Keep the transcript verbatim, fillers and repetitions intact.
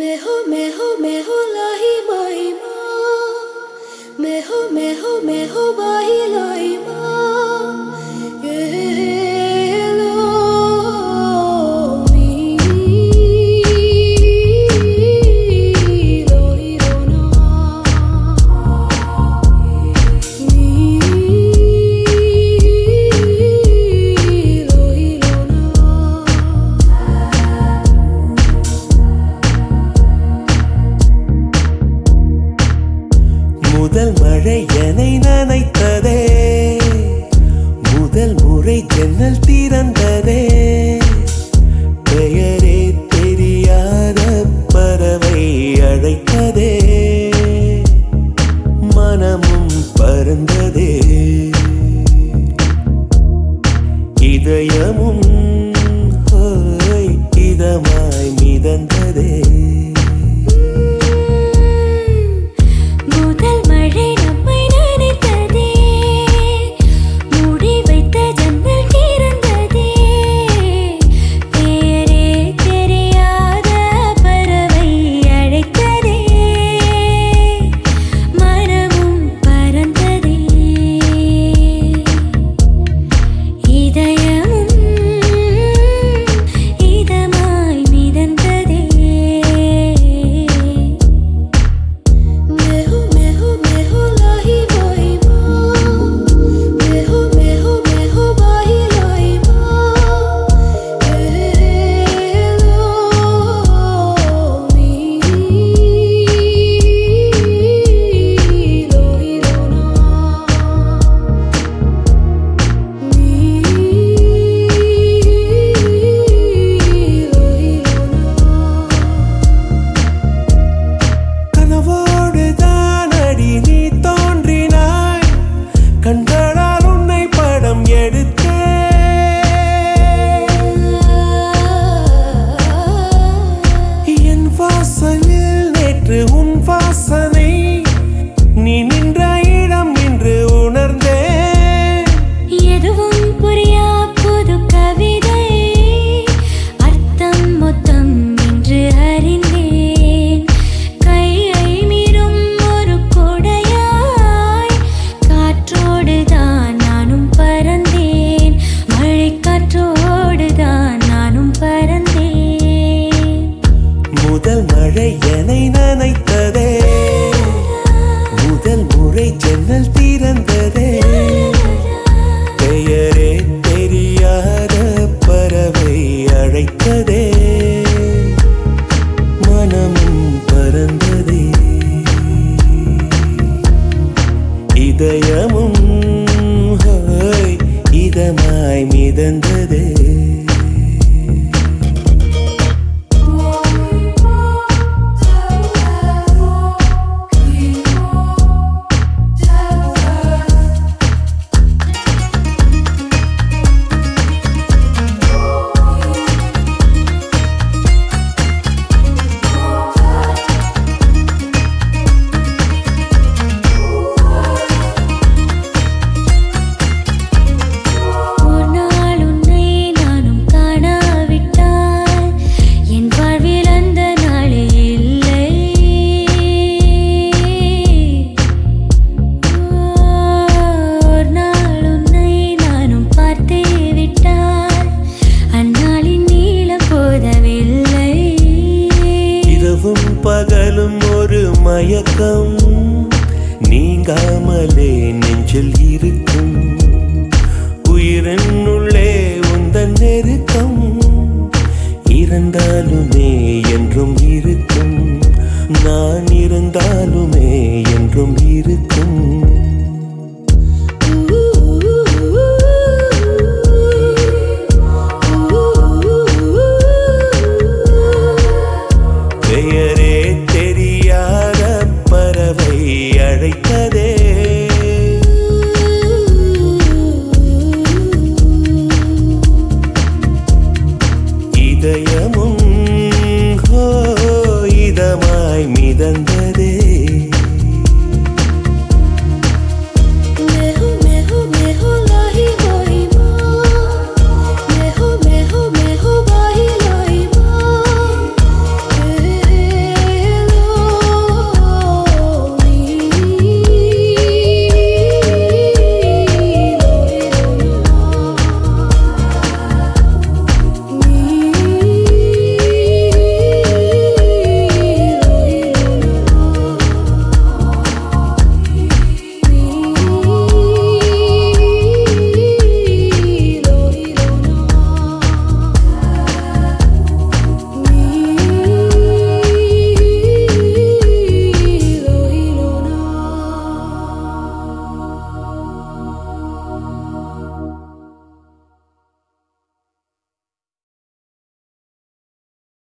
मैं हो मैं हो मैं हो लाही माही माँ मैं हो मैं हो मैं हो बाही लाई माँ ये लो मी लो ही लो ना मी लो ही लो ना முதல் மழை என்னை நனைத்ததே முதல் முறை ஜன்னல் திறந்ததே பெயரே தெரியாத பறவை அழைத்ததே மனமும் பறந்ததே இதயமும் ஹோய் இதமாய் மிதந்ததே முதல் மழை என்னை நனைத்ததே முதல் முறை ஜன்னல் திறந்ததே பெயரே தெரியாத பறவை அழைத்ததே மனமும் பறந்ததே இதயமும் ஹோய் இதமாய் மிதந்ததே பகலும் ஒரு மயக்கம் நீங்காமலே நெஞ்சில் இருக்கும் உயிரின் உள்ளே உந்தன் நெருக்கம் இருந்தாலுமே என்றும் இருக்கும் நான் இருந்தாலும்